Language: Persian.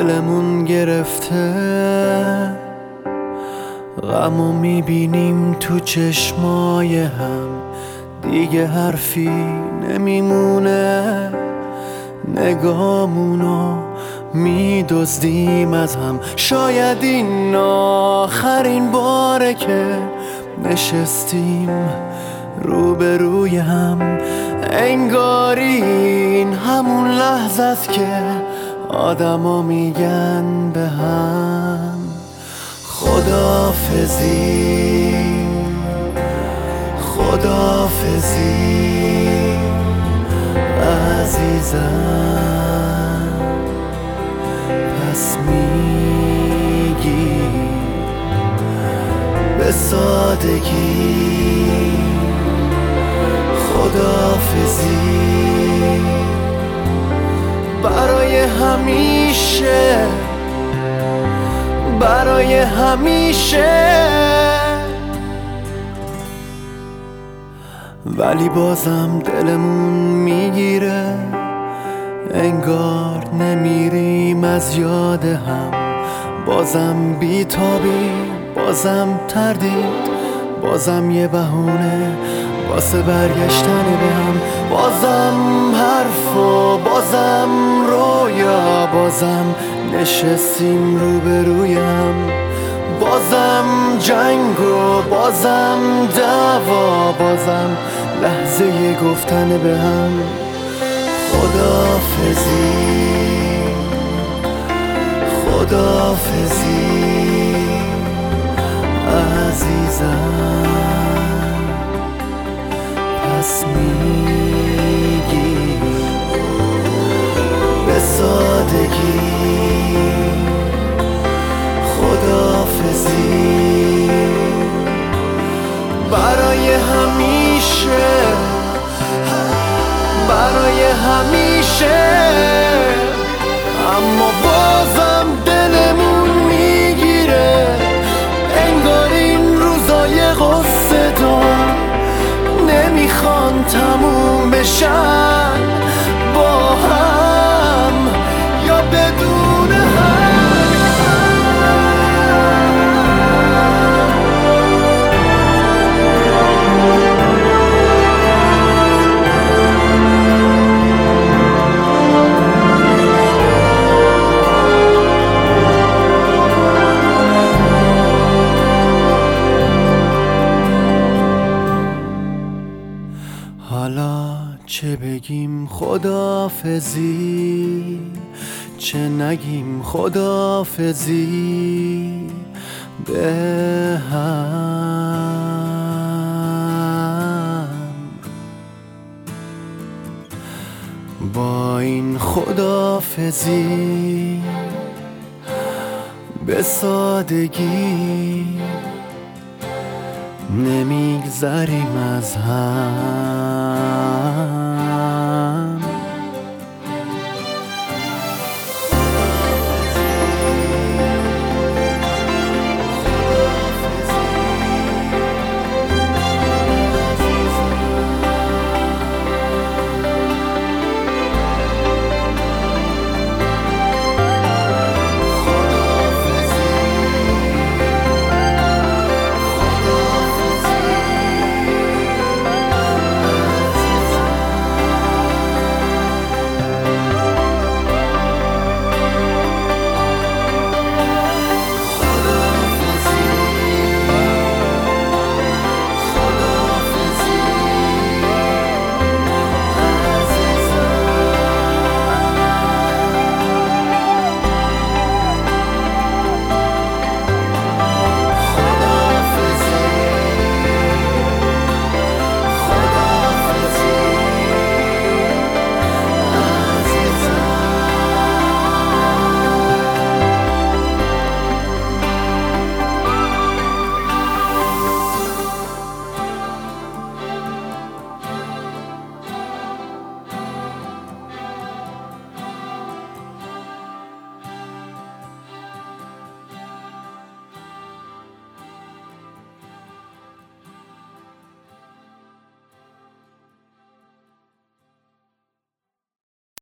دلمون گرفته، غمو میبینیم تو چشمای هم، دیگه حرفی نمیمونه، نگامونو میدزدیم از هم. شاید این آخرین باره که نشستیم روبروی هم، انگاری این همون لحظه است که آدما میگن به هم خداحافظی، خداحافظی عزیزم. پس میگی به سادگی خداحافظی برای همیشه، برای همیشه. ولی بازم دلمون میگیره، انگار نمیریم از یاد هم. بازم بیتابی، بازم تردید، بازم یه بهونه واسه برگشتن به هم. بازم حرف و بازم رویا، بازم نشستیم روبرویم. بازم جنگ و بازم دعوا، بازم لحظه گفتن به هم خداحافظی، خداحافظی عزیزم. پس میگی به سادگی خداحافظی برای همیشه، برای همیشه. اما بازم دلمون میگیره، انگار این روزای غصه دار نمیخوان تموم بشن، با هم یا بدون هم. حالا چه بگیم خداحافظی، چه نگیم خداحافظی به هم. با این خداحافظی به سادگی نمیگذریم از هم.